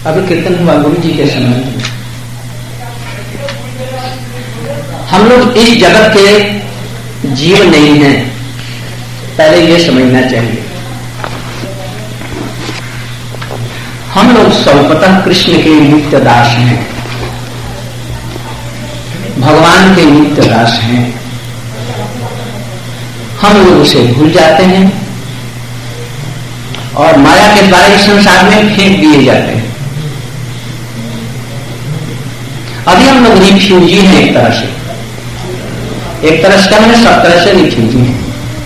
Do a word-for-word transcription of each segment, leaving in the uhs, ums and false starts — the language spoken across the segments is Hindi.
अभी कीर्तन हुआ गुरु जी के समय में। हम लोग इस जगत के जीव नहीं हैं, पहले ये समझना चाहिए। हम लोग सर्वप्रथम कृष्ण के नित्य दास हैं, भगवान के नित्य दास हैं। हम लोग उसे भूल जाते हैं और माया के द्वारा इस संसार में फेंक दिए जाते हैं। अभी हम लोग रिफ्यूजी हैं एक तरह से, एक तरह से मैंने सब तरह से रिफ्यूजी हैं।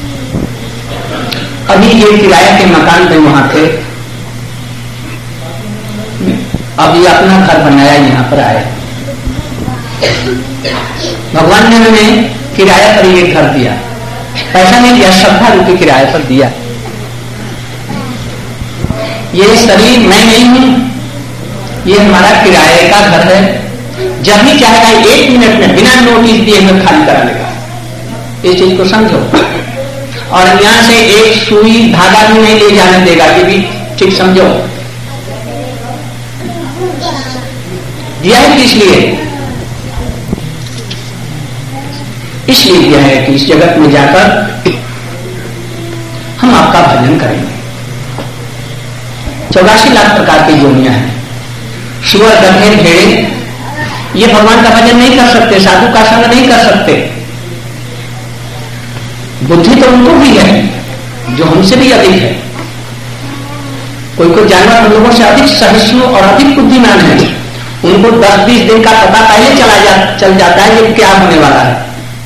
अभी ये किराया के मकान पे वहां थे, अब ये अपना घर बनाया, यहां पर आए। भगवान ने हमें किराया पर ये घर दिया, पैसा नहीं दिया, श्रद्धा रूपी किराया पर दिया। ये शरीर मैं नहीं हूं, ये हमारा किराए का घर है। जब भी चाहेगा एक मिनट में बिना नोटिस दिए हमें खाली करा लेगा। इस चीज को समझो। और यहां से एक सुई धागा भी नहीं ले जाने देगा, ये भी ठीक समझो। दिया है किस लिए? इसलिए दिया है कि इस जगत में जाकर हम आपका भजन करेंगे। चौरासी लाख प्रकार की योनियां हैं, सुअर, गधे, भेड़े, ये भगवान का भजन नहीं कर सकते, साधु का संग नहीं कर सकते। बुद्धि तो उनको भी है जो हमसे भी अधिक है। कोई कोई जानवर हम लोगों से अधिक सहिष्णु और अधिक बुद्धिमान है। उनको दस बीस दिन का पता पहले चला जा, चल जाता है कि क्या होने वाला है।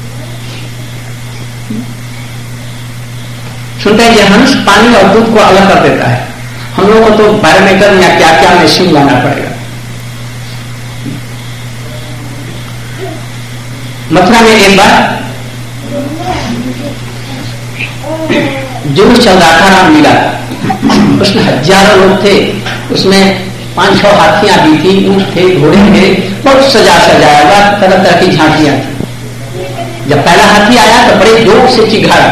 सुनते हैं कि हंस पानी और दूध को अलग कर देता है। हम लोगों को तो बैरोमीटर या क्या क्या मशीन लाना पड़ेगा। मथुरा में एक बार जुलूस चल रहा था रामलीला का, उसमें हजारों लोग थे, उसमें पांच छह हाथियां भी थी, ऊंट थे, घोड़े थे, बहुत सजा सजाया हुआ, तरह तरह की झांकियां थी। जब पहला हाथी आया तो बड़े जोर से चिघाड़ा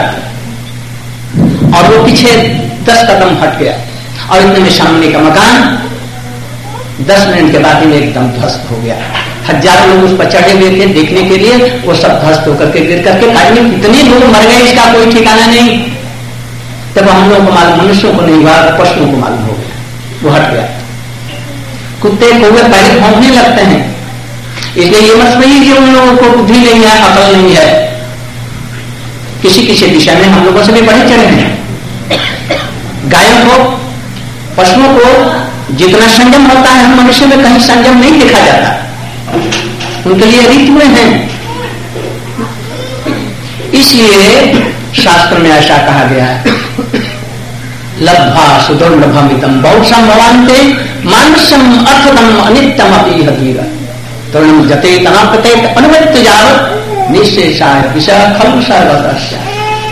और वो पीछे दस कदम हट गया और इतने में सामने का मकान दस मिनट के बाद ही एकदम ध्वस्त हो गया। हजारों लोग उस पर चढ़े हुए थे देखने के लिए, वो सब ध्वस्त होकर के गिर करके खाई में कितने लोग मर गए इसका कोई ठिकाना नहीं। तब हम लोगों को मालूम, मनुष्यों को नहीं हुआ, पशुओं को मालूम हो गया, वो हट गया। कुत्ते कौवे पहले भौंकने लगते हैं, इसलिए ये मत समझिए कि उन लोगों को बुद्धि नहीं है, अकल नहीं है। किसी किसी दिशा में हम लोगों से भी बढ़े चले हैं। गायों को, पशुओं को जितना संयम होता है, हम मनुष्य में कहीं संयम नहीं देखा जाता। उनके लिए ऋतुएं हैं। इसलिए शास्त्र में ऐसा कहा गया है, लब्धा सुदुर्लभमितम बहुशम भवान्ते मानुष्यम अर्थदम अनित्यम अपि हधीर तरुणम जते तनापते अनुवृत्त जावत निशेषाय विषय खलु सर्वतस्य।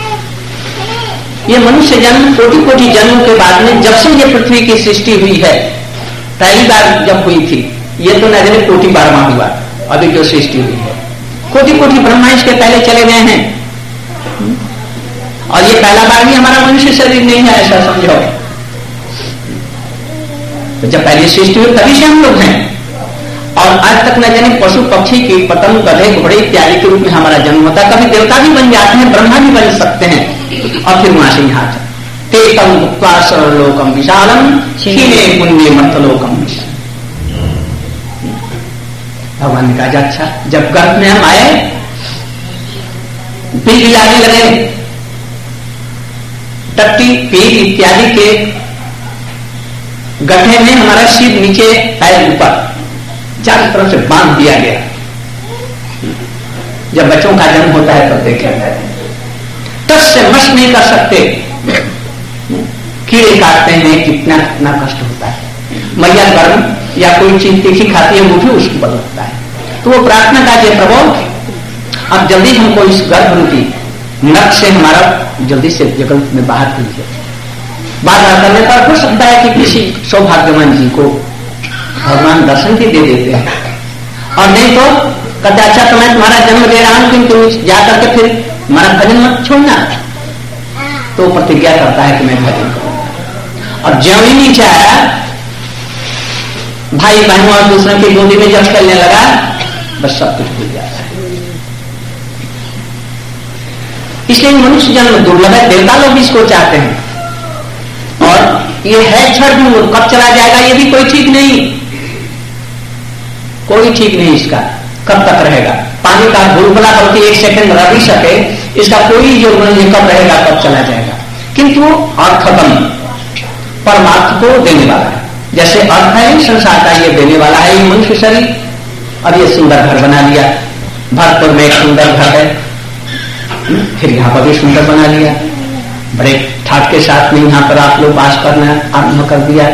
ये मनुष्य जन्म कोटि कोटि जन्मों के बाद में, जब से ये पृथ्वी की सृष्टि हुई है, पहली बार जब हुई थी, ये तो न जाने कोटि बारवा हुआ, अभी जो सृष्टि हुई है। कोटि कोटि ब्रह्मा इसके पहले चले गए हैं और ये पहला बार भी हमारा मनुष्य शरीर नहीं है, ऐसा समझो। तो जब पहली सृष्टि हुई तभी से हम लोग हैं और आज तक न जाने पशु पक्षी की पतंग, गधे, घोड़े इत्यादि के रूप में हमारा जन्म होता है। कभी देवता भी बन जाते हैं, ब्रह्मा भी बन सकते हैं और फिर वहां से यहाँ तेतम भुक्त्वा सर्वलोकम विशालम क्षीणे पुण्य मर्तलोकम। भगवान ने कहा अच्छा, जब गर्भ में हम आए, बिल बिलाने लगे, टट्टी, पील इत्यादि के गड्ढे में हमारा सिर नीचे, पैर ऊपर, चारों तरफ से बांध दिया गया। जब बच्चों का जन्म होता है तब देखा जाता है, टस से मस नहीं कर सकते, कीड़े काटते हैं, कितना कितना कष्ट होता है। मैया गर्म या कोई चीज तीखी खाती है, वो भी उसको बदलता है। तो वो प्रार्थना का ये प्रभु अब जल्दी हमको इस गर्भ रूपी नख से हमारा जल्दी से जगत में बाहर कीजिए। बात करने पर हो सकता है कि किसी सौभाग्यवान जी को भगवान दर्शन भी दे देते हैं, और नहीं तो कहते अच्छा तो मैं तुम्हारा जन्म दे रहा हूं, किंतु जाकर के फिर हमारा भजन मत छोड़ना। तो प्रतिज्ञा करता है कि मैं भजन करूंगा। और ज्यों ही नीचे आया भाई बहनों और दूसरों की गोदी में जब चलने लगा, बस सब कुछ भूल जाता है। इसलिए मनुष्य जन्म दुर्लभ है, देवता लोग भी इसको चाहते हैं। और ये है क्षण भी, कब चला जाएगा ये भी कोई ठीक नहीं, कोई ठीक नहीं इसका, कब तक रहेगा। पानी का बुलबुला बल्कि एक सेकंड रह भी सके, इसका कोई जो नहीं, कब रहेगा कब चला जाएगा। किंतु अर्थतम परमार्थ को देने वाला है। जैसे अर्थ है संसार का, ये देने वाला है ये मनुष्य शरीर। अब ये सुंदर घर बना लिया, भरतपुर में एक सुंदर घर है, फिर यहां पर भी सुंदर बना लिया, बड़े ठाट के साथ में यहां पर आप लोग वास करना आरंभ कर दिया।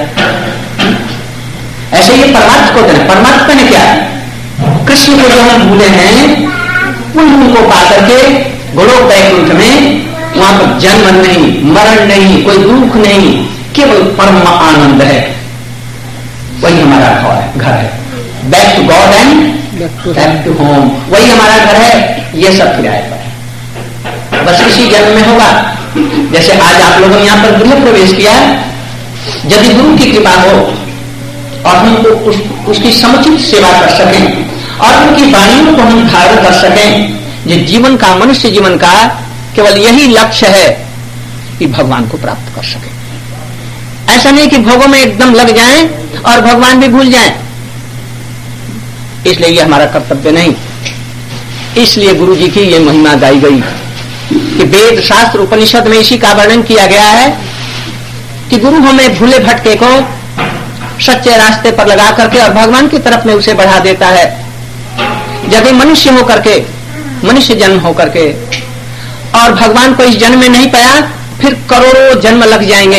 ऐसे ये परमार्थ को देना। परमार्थ में क्या है? कृष्ण को जो हम भूले हैं उनको पा करके गोलोक वैकुंठ में, वहां पर जन्म नहीं, मरण नहीं, कोई दुख नहीं, केवल परम आनंद है। वही हमारा घर है, घर है। Back to God and back to home, वही हमारा घर है। ये सब किराए पर है, बस इसी जन्म में होगा। जैसे आज आप लोगों ने यहां पर गृह प्रवेश किया, यदि गुरु की कृपा हो और हमको उस, उसकी समुचित सेवा कर सकें और उनकी वाणियों को हम धारण कर सकें, जो जीवन का, मनुष्य जीवन का केवल यही लक्ष्य है कि भगवान को प्राप्त कर सके। ऐसा नहीं कि भोगों में एकदम लग जाएं और भगवान भी भूल जाएं, इसलिए ये हमारा कर्तव्य नहीं। इसलिए गुरु जी की ये महिमा गाई गई कि वेद शास्त्र उपनिषद में इसी का वर्णन किया गया है कि गुरु हमें भूले भटके को सच्चे रास्ते पर लगा करके और भगवान की तरफ में उसे बढ़ा देता है। यदि मनुष्य होकर के, मनुष्य जन्म होकर के और भगवान को इस जन्म में नहीं पाया, फिर करोड़ों जन्म लग जाएंगे।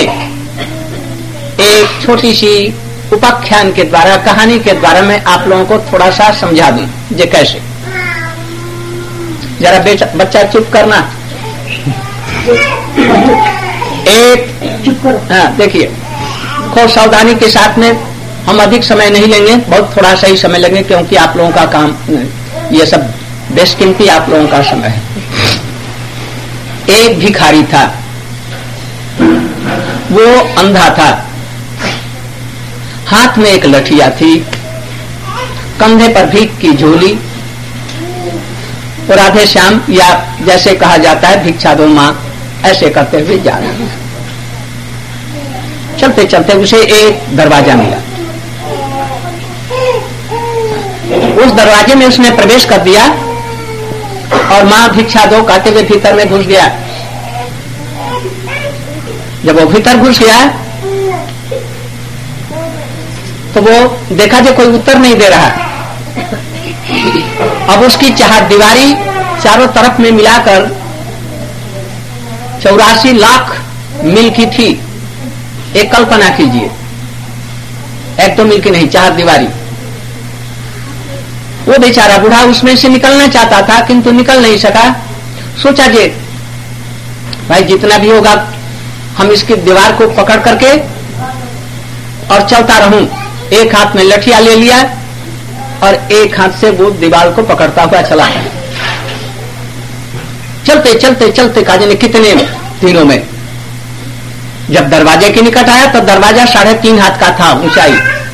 एक छोटी सी उपाख्यान के द्वारा, कहानी के द्वारा मैं आप लोगों को थोड़ा सा समझा दूं। ये कैसे, जरा बेटा बच्चा चुप करना। एक हाँ देखिए, खूब सावधानी के साथ में, हम अधिक समय नहीं लेंगे, बहुत थोड़ा सा ही समय लेंगे, क्योंकि आप लोगों का काम ये सब बेशकीमती आप लोगों का समय है। एक भिखारी था, वो अंधा था, हाथ में एक लठिया थी, कंधे पर भीख की झोली, और राधे श्याम या जैसे कहा जाता है भिक्षा दो मां, ऐसे करते हुए जा रहे हैं। चलते चलते उसे एक दरवाजा मिला, उस दरवाजे में उसने प्रवेश कर दिया और मां भिक्षा दो कहते हुए भीतर में घुस गया। जब वो भीतर घुस गया तो वो देखा जो कोई उत्तर नहीं दे रहा। अब उसकी चार दीवारी चारों तरफ में मिलाकर चौरासी लाख मील की थी। एक कल्पना कीजिए, एक तो मील की नहीं, चार दीवारी। वो बेचारा बूढ़ा उसमें से निकलना चाहता था किंतु निकल नहीं सका। सोचा जे भाई जितना भी होगा हम इसकी दीवार को पकड़ करके और चलता रहूं। एक हाथ में लठिया ले लिया और एक हाथ से वो दीवार को पकड़ता हुआ चला। चलते चलते चलते काजी ने कितने दिनों में जब दरवाजे के निकट आया तो दरवाजा साढ़े तीन हाथ का था ऊंचाई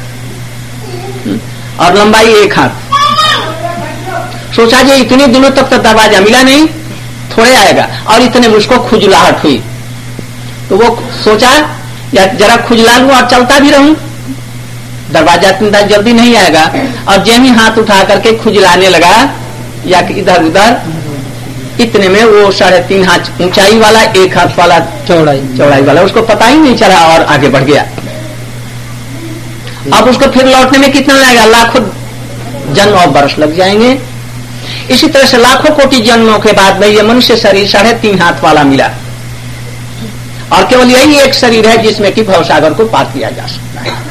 और लंबाई एक हाथ। सोचा जे इतने दिनों तक तो दरवाजा मिला नहीं, थोड़े आएगा, और इतने में उसको खुजलाहट हुई तो वो सोचा या जरा खुजला लूं और चलता भी रहूं, दरवाजा इतना जल्दी नहीं आएगा। और जैसे ही हाथ उठा करके खुजलाने लगा या इधर उधर, इतने में वो साढ़े तीन हाथ ऊंचाई वाला एक हाथ वाला चौड़ाई चौड़ाई वाला उसको पता ही नहीं चला और आगे बढ़ गया। अब उसको फिर लौटने में कितना लगेगा? लाखों जन्म और वर्ष लग जाएंगे। इसी तरह से लाखों कोटि जन्मों के बाद में ये मनुष्य शरीर साढ़े तीन हाथ वाला मिला और केवल यही एक शरीर है जिसमें कि भवसागर को पार किया जा सकता है।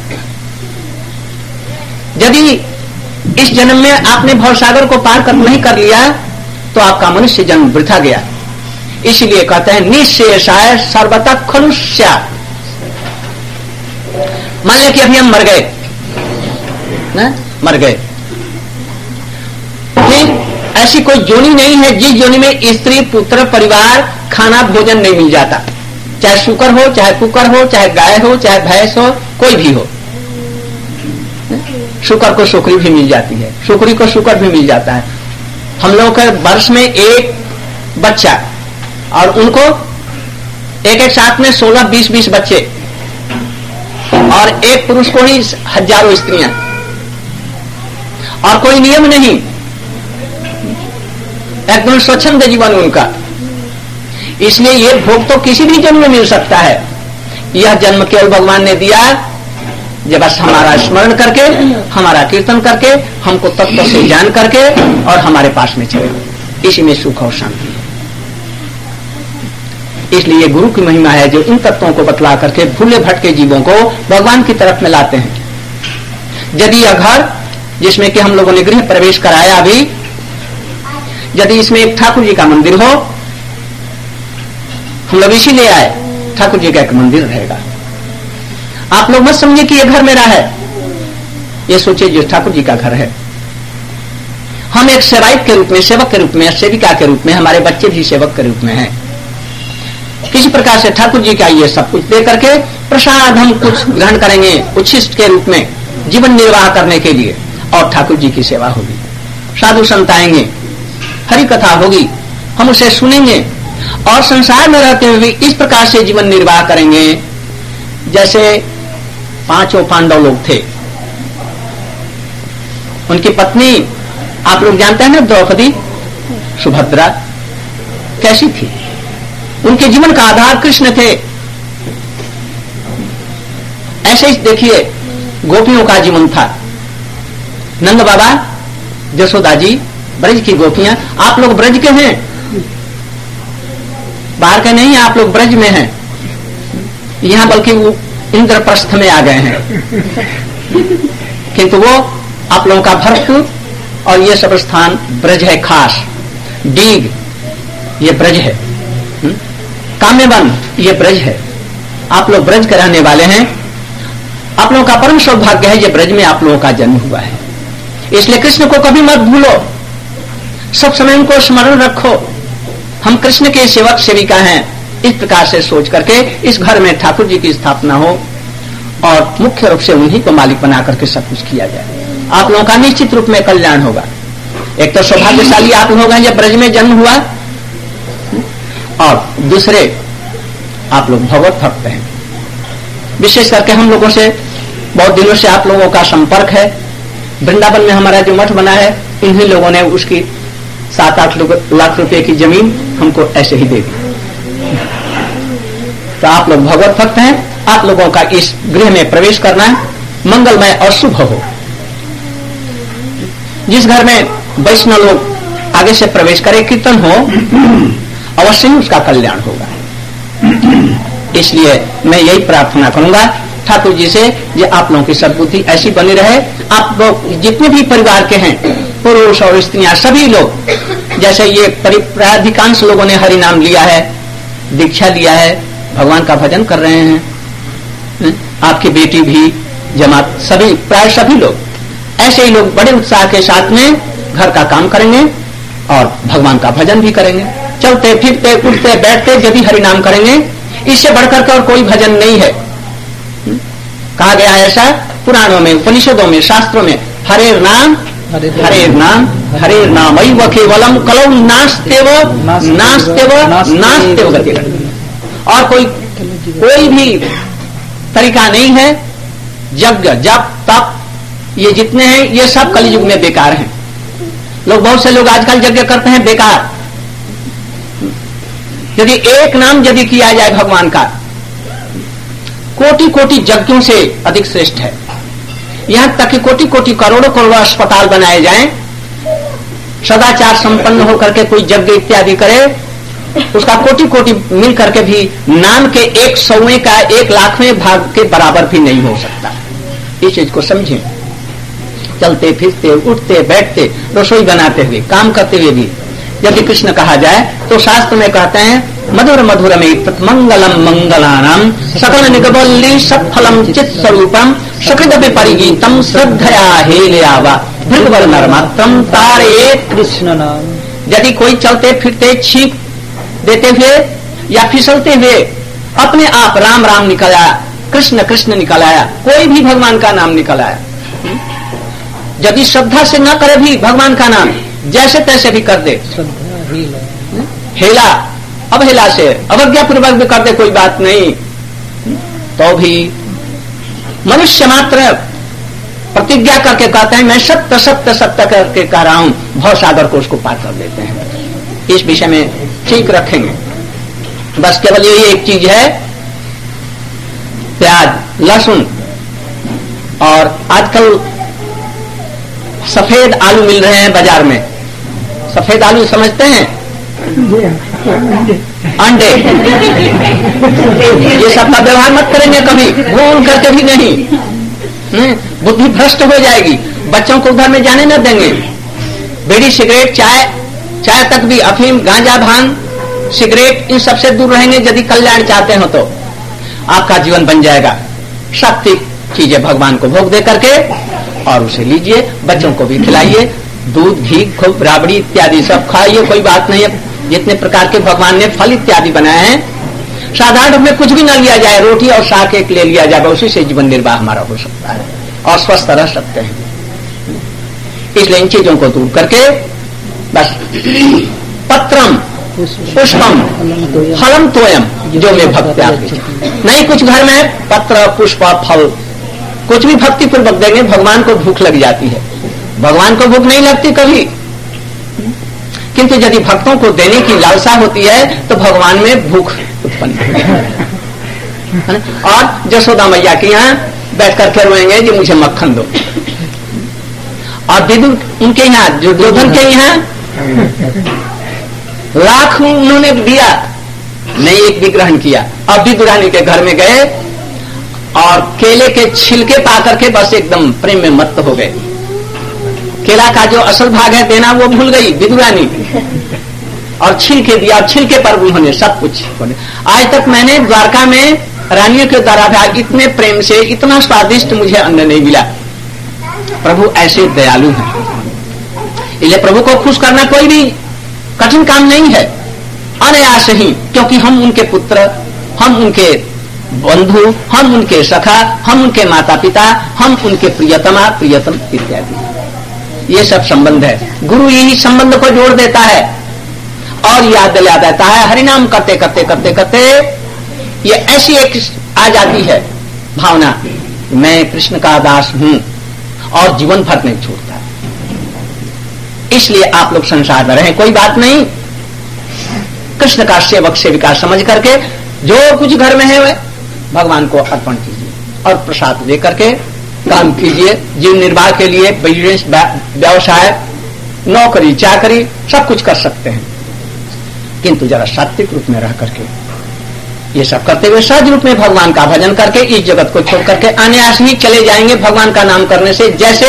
यदि इस जन्म में आपने भवसागर को पार कर नहीं कर लिया तो आपका मनुष्य जन्म वृथा गया। इसलिए कहते हैं निःशेषाय सर्वतः खलुष्या। मान लिया कि अभी हम मर गए ना, मर गए, फिर ऐसी कोई जोनी नहीं है जिस जोनी में स्त्री पुत्र परिवार खाना भोजन नहीं मिल जाता। चाहे शुकर हो, चाहे कुकर हो, चाहे गाय हो, चाहे भैंस हो, कोई भी हो। शुक्र को शुक्री भी मिल जाती है, शुक्री को शुक्र भी मिल जाता है। हम लोग के वर्ष में एक बच्चा और उनको एक एक साथ में सोलह बीस बीस बच्चे, और एक पुरुष को ही हजारों स्त्रियां, और कोई नियम नहीं, एकदम स्वच्छंद जीवन उनका। इसलिए ये भोग तो किसी भी जन्म में मिल सकता है। यह जन्म केवल भगवान ने दिया जब बस हमारा स्मरण करके, हमारा कीर्तन करके, हमको तत्व से जान करके और हमारे पास में चले, इसी में सुख और शांति है। इसलिए गुरु की महिमा है जो इन तत्वों को बतला करके भूले भटके जीवों को भगवान की तरफ में लाते हैं। यदि यह घर जिसमें कि हम लोगों ने गृह प्रवेश कराया अभी, यदि इसमें एक ठाकुर जी का मंदिर हो, हम लोग इसीलिए आए, ठाकुर जी का एक मंदिर रहेगा। आप लोग मत समझिए कि यह घर मेरा है, ये सोचिए जो ठाकुर जी का घर है। हम एक सेवायत के रूप में, सेवक के रूप में, सेविका के रूप में, हमारे बच्चे भी सेवक के रूप में हैं। किसी प्रकार से ठाकुर जी का ये सब कुछ दे करके प्रसाद हम कुछ ग्रहण करेंगे उच्छिष्ट के रूप में जीवन निर्वाह करने के लिए, और ठाकुर जी की सेवा होगी। साधु संत आएंगे, हरि कथा होगी, हम उसे सुनेंगे और संसार में रहते हुए इस प्रकार से जीवन निर्वाह करेंगे जैसे पांचों पांडव लोग थे। उनकी पत्नी आप लोग जानते हैं ना, द्रौपदी, सुभद्रा कैसी थी? उनके जीवन का आधार कृष्ण थे। ऐसे ही देखिए गोपियों का जीवन था। नंद बाबा, जसोदा जी, ब्रज की गोपियां। आप लोग ब्रज के हैं, बाहर के नहीं, आप लोग ब्रज में हैं। यहां बल्कि वो इंद्रप्रस्थ में आ गए हैं, किंतु वो आप लोगों का भरतपुर और ये सब स्थान ब्रज है। खास डीग ये ब्रज है, काम्यवन ये ब्रज है। आप लोग ब्रज के रहने वाले हैं। आप लोगों का परम सौभाग्य है, ये ब्रज में आप लोगों का जन्म हुआ है। इसलिए कृष्ण को कभी मत भूलो, सब समय उनको स्मरण रखो। हम कृष्ण के सेवक सेविका हैं, इस प्रकार से सोच करके इस घर में ठाकुर जी की स्थापना हो और मुख्य रूप से उन्हीं को मालिक बना करके सब कुछ किया जाए। आप लोगों का निश्चित रूप में कल्याण होगा। एक तो सौभाग्यशाली आप लोग हैं जब ब्रज में जन्म हुआ, और दूसरे आप लोग भगवत भक्त हैं। विशेष करके हम लोगों से बहुत दिनों से आप लोगों का संपर्क है। वृंदावन में हमारा जो मठ बना है, इन्हीं लोगों ने उसकी सात आठ लाख रुपए की जमीन हमको ऐसे ही दे दी। तो आप लोग भगवत भक्त हैं। आप लोगों का इस गृह में प्रवेश करना मंगलमय और शुभ हो। जिस घर में वैष्णव लोग आगे से प्रवेश करे, कीर्तन हो, अवश्य ही उसका कल्याण होगा। इसलिए मैं यही प्रार्थना करूंगा ठाकुर जी से, ये आप लोगों की सद्बुद्धि ऐसी बनी रहे। आप लोग जितने भी परिवार के हैं, पुरुष और स्त्रियां, सभी लोग, जैसे ये अधिकांश लोगों ने हरि नाम लिया है, दीक्षा लिया है, भगवान का भजन कर रहे हैं। आपकी बेटी भी, जमात, सभी, प्राय सभी लोग ऐसे ही लोग बड़े उत्साह के साथ में घर का काम करेंगे और भगवान का भजन भी करेंगे। चलते फिरते उठते बैठते यदि हरि नाम करेंगे, इससे बढ़कर के और कोई भजन नहीं है। कहा गया है ऐसा पुराणों में, उपनिषदों में, शास्त्रों में, हरे नाम हरे नाम हरे नाम वही व केवलम कलौ नास्तेव नास्तेव नास्तेव गति। और कोई कोई भी तरीका नहीं है। यज्ञ, जप, तप, ये जितने हैं ये सब कलयुग में बेकार हैं। लोग, बहुत से लोग आजकल यज्ञ करते हैं बेकार। यदि एक नाम यदि किया जाए भगवान का, कोटि कोटि यज्ञों से अधिक श्रेष्ठ है। यहां तक कि कोटि कोटि करोड़ों करोड़ों अस्पताल बनाए जाएं, सदाचार संपन्न होकर के कोई यज्ञ इत्यादि करे, उसका कोटि कोटि मिल करके भी नाम के एक सौवें का एक लाखवें भाग के बराबर भी नहीं हो सकता। इस चीज को समझें। चलते फिरते उठते बैठते रसोई बनाते हुए काम करते हुए भी यदि कृष्ण कहा जाए तो शास्त्र में कहते हैं मधुर मधुर में मंगलम मंगलानाम सकल निगबल्ली सत्फलम चित स्वरूपम सकृत विपरिगीतम श्रद्धया हेलयावा भृगवर नरमात्रम तारे कृष्ण नाम। यदि कोई चलते फिरते छींक देते हुए या फिसलते हुए अपने आप राम राम निकल आया, कृष्ण कृष्ण निकल आया, कोई भी भगवान का नाम निकल आया, यदि श्रद्धा से न करे भी भगवान का नाम, जैसे तैसे भी कर दे, हेला अवहेला से अवज्ञा पूर्वक भी कर दे, कोई बात नहीं, तो भी मनुष्य मात्र प्रतिज्ञा करके कहते हैं मैं सत्य सत्य सत्य करके कह रहा हूं, भव सागर को उसको पार कर देते हैं। इस विषय में ठीक रखेंगे। बस केवल यही एक चीज है, प्याज, लहसुन और आजकल सफेद आलू मिल रहे हैं बाजार में। सफेद आलू समझते हैं? अंडे। ये सब का व्यवहार मत करेंगे कभी, भूल करके भी नहीं, बुद्धि भ्रष्ट हो जाएगी। बच्चों को उधर में जाने न देंगे। बीड़ी, सिगरेट, चाय, चाय तक भी, अफीम, गांजा, भांग, सिगरेट, इन सबसे दूर रहेंगे। यदि कल्याण चाहते हो तो आपका जीवन बन जाएगा। सात्विक चीजें भगवान को भोग दे करके और उसे लीजिए, बच्चों को भी खिलाइए, दूध, घी, खूब राबड़ी इत्यादि सब खाइए, कोई बात नहीं है। जितने प्रकार के भगवान ने फल इत्यादि बनाए हैं, साधारण रूप में कुछ भी न लिया जाए, रोटी और शाक एक ले लिया जाए, उसी से जीवन निर्वाह हमारा हो सकता है और स्वस्थ रह सकते हैं। इसलिए इन चीजों को दूर करके बस पत्रम पुष्पम फलम तोयम जो में भक्ति नहीं, कुछ घर में पत्र पुष्प फल कुछ भी भक्ति पूर्वक देंगे, भगवान को भूख लग जाती है। भगवान को भूख नहीं लगती कभी, किंतु यदि भक्तों को देने की लालसा होती है तो भगवान में भूख उत्पन्न होती है। और यशोदा मैया के यहाँ बैठ करके रोएंगे कि मुझे मक्खन दो, और विदुर उनके यहाँ, दुर्योधन के यहाँ लाख उन्होंने दिया, नहीं एक भी ग्रहण किया। अब विदुरानी के घर में गए और केले के छिलके पा करके बस एकदम प्रेम में मत्त हो गए। केला का जो असल भाग है देना वो भूल गई विदुरानी, और छिलके दिया, और छिलके पर उन्होंने सब कुछ। आज तक मैंने द्वारका में रानियों के द्वारा इतने प्रेम से इतना स्वादिष्ट मुझे अन्न नहीं मिला। प्रभु ऐसे दयालु हैं, इसलिए प्रभु को खुश करना कोई भी कठिन काम नहीं है, अनायास ही, क्योंकि हम उनके पुत्र, हम उनके बंधु, हम उनके सखा, हम उनके माता पिता, हम उनके प्रियतमा प्रियतम इत्यादि, ये सब संबंध है। गुरु यही संबंध को जोड़ देता है और याद दिला देता है। हरिनाम करते करते करते करते ये ऐसी एक आ जाती है भावना, मैं कृष्ण का दास हूं, और जीवन भर नहीं छूटता। इसलिए आप लोग संसार में रहें, कोई बात नहीं, कृष्ण का सेवक सेविका समझ करके जो कुछ घर में है भगवान को अर्पण कीजिए और प्रसाद दे करके काम कीजिए। जीवन निर्वाह के लिए बिजनेस, व्यवसाय, नौकरी चाकरी सब कुछ कर सकते हैं, किंतु जरा सात्विक रूप में रह करके ये सब करते हुए सहज रूप में भगवान का भजन करके इस जगत को छोड़ करके अनायास ही चले जाएंगे। भगवान का नाम करने से जैसे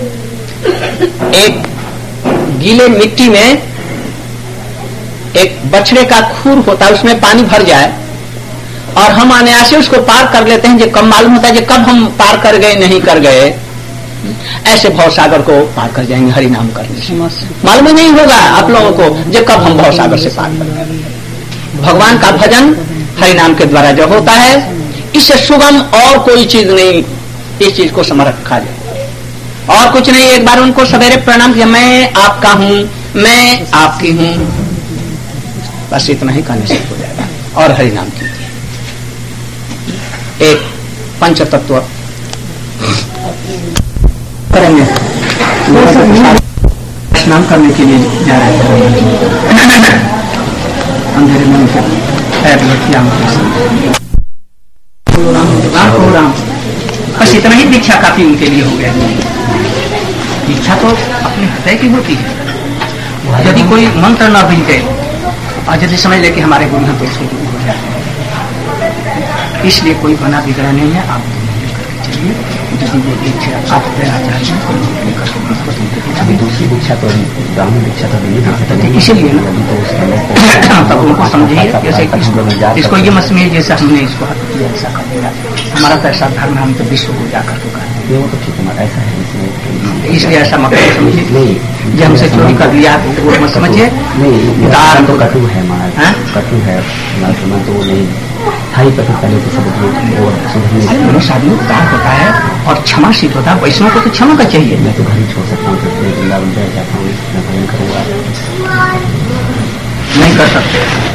एक गीले मिट्टी में एक बछड़े का खूर होता है, उसमें पानी भर जाए और हम अनायास से उसको पार कर लेते हैं, जो कब मालूम होता है कि कब हम पार कर गए नहीं कर गए। ऐसे भवसागर को पार कर जाएंगे हरि नाम करने से। मालूम नहीं होगा आप लोगों को जो कब हम भवसागर से पार कर गए। भगवान का भजन हरि नाम के द्वारा जो होता है, इससे सुगम और कोई चीज नहीं। इस चीज को समझ रखा जाए और कुछ नहीं। एक बार उनको सवेरे प्रणाम किया, मैं आपका हूं, मैं आपकी हूं, बस इतना ही कहने से हो जाएगा। और हरि नाम कीजिए। एक पंच तत्व करेंगे, स्नान करने के लिए जा रहे हैं अंधेरे में से राम राम राम। बस इतना ही दीक्षा काफी उनके लिए हो गया। दीक्षा तो अपने हृदय की होती है। यदि कोई मंत्र न भूले और यदि समझ ले कि हमारे गुरु हैं तो इसको हो जाए, इसलिए कोई बना बिगड़ा नहीं है। आप चलिए, यदि वो दीक्षा आप देना चाहते हैं, अभी दूसरी दीक्षा तो ब्राह्मण दीक्षा तो नहीं, इसीलिए तब उनको समझिए। जैसे इसको ये मत समझिए जैसे हमने इसको ऐसा कर दिया, हमारा तो ऐसा धर्म, हम तो विश्व को जाकर तो कर, वो तो ठीक है, ऐसा है, इसलिए ऐसा मत समझिए। जो हमसे चोरी कर लिया तो वो मत समझिए। नहीं, तो कटु है, कटु है, तो नहीं स्थायी पति पहले से सब अरे मेरी शादी में उदार होता है और क्षमाशील होता है, वैष्णव को तो क्षमा का चाहिए। मैं तो घर ही छोड़ सकता हूँ, वृंदावन जाना चाहता हूँ, मैं भजन करूँगा। नहीं कर सकते।